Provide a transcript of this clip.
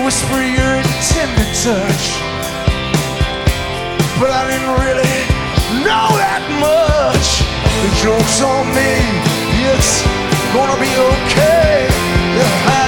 whisper your intended touch, but I didn't really know that much. The joke's on me, it's gonna be okay.